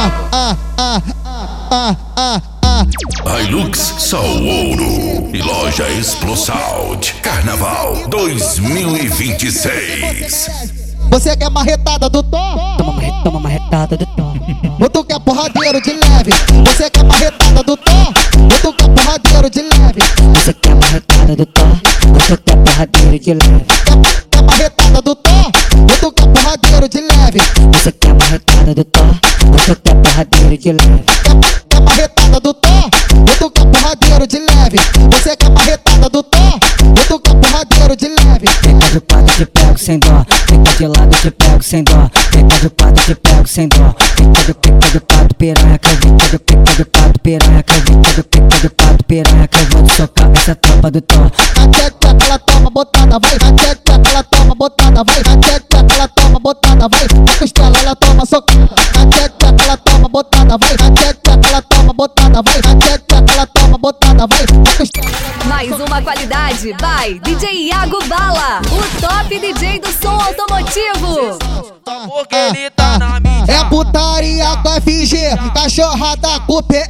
Hilux Sal Ouro e Loja Explosal Carnaval 2026. Você quer marretada do Tom? Toma marretada do Tom. Ou tu quer porradeiro de leve? Você quer marretada do Tom? Ou tu quer porradeiro de leve? Você quer marretada do Tom? Ou tu quer porradeiro de leve? Quer marretada do Tom? Ou tu quer porradeiro de leve? Você quer marretada do Tom? Ou tu quer porradeiro de leve? Quer marretada do Tom? Ou tu quer porradeiro de leve? Você quer marretada do Tom? Ou tu quer porradeiro de leve? Fica de quatro, te pego sem dó. Fica de lado, te pego sem dó. Fica de quatro, te pego sem dó. Fica de quatro, piranha. Fica de quatro, piranha. Fica de quatro, piranha. Que eu vou te socar essa tropa do Tom. Na tcheca ela toma botada, vai. Na tcheca ela toma botada, vai. Na tcheca ela toma botada, vai. Na costela ela toma socada. Na tcheca ela toma botada, vai. Na tcheca ela toma botada, vai. Na tcheca ela toma botada, vai. Na costela. Mais uma qualidade, vai DJ Iago Bala, o top DJ do som automotivo. Porque ele tá na mídia. É putaria com FG, cachorrada com PL.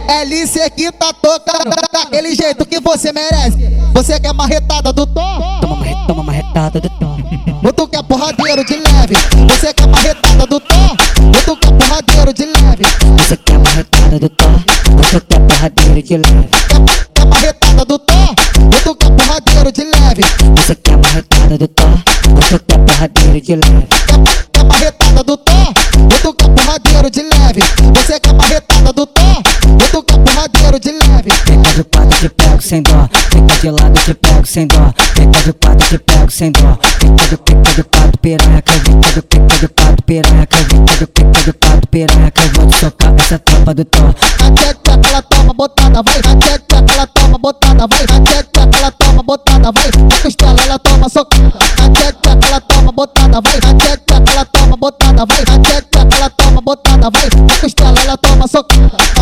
LC que tá tocando daquele jeito que você merece. Você quer marretada do Tom? Toma marretada do Tom. Ou tu quer porradeiro de leve? Você quer marretada do Tom? Ou tu quer porradeiro de leve? Você quer marretada do Tom? Ou tu quer porradeiro de leve? Quer marretada do Tom? Ou tu quer porradeiro de leve? Você quer marretada do Tom? Ou tu quer porradeiro de leve? Quer marretada do Tom? Ou tu quer porradeiro de leve? Você quer marretada do Tom? Ou tu quer porradeiro de leve? Fica de quatro, te pego sem dó. Fica de lado, te pego sem dó. Fica de quatro, te pego sem dó. Fica de quatro, piranha. Fica de quatro, piranha. Fica de quatro, piranha. Que eu vou te socar essa tropa do Tom. Na tcheca ela toma botada, vai. Na tcheca ela toma botada, vai. Na tcheca ela toma botada, vai. Na costela ela toma socada. Na tcheca ela toma botada, vai. Na tcheca ela toma botada, vai. Na tcheca ela toma botada, vai. Na costela ela toma socada.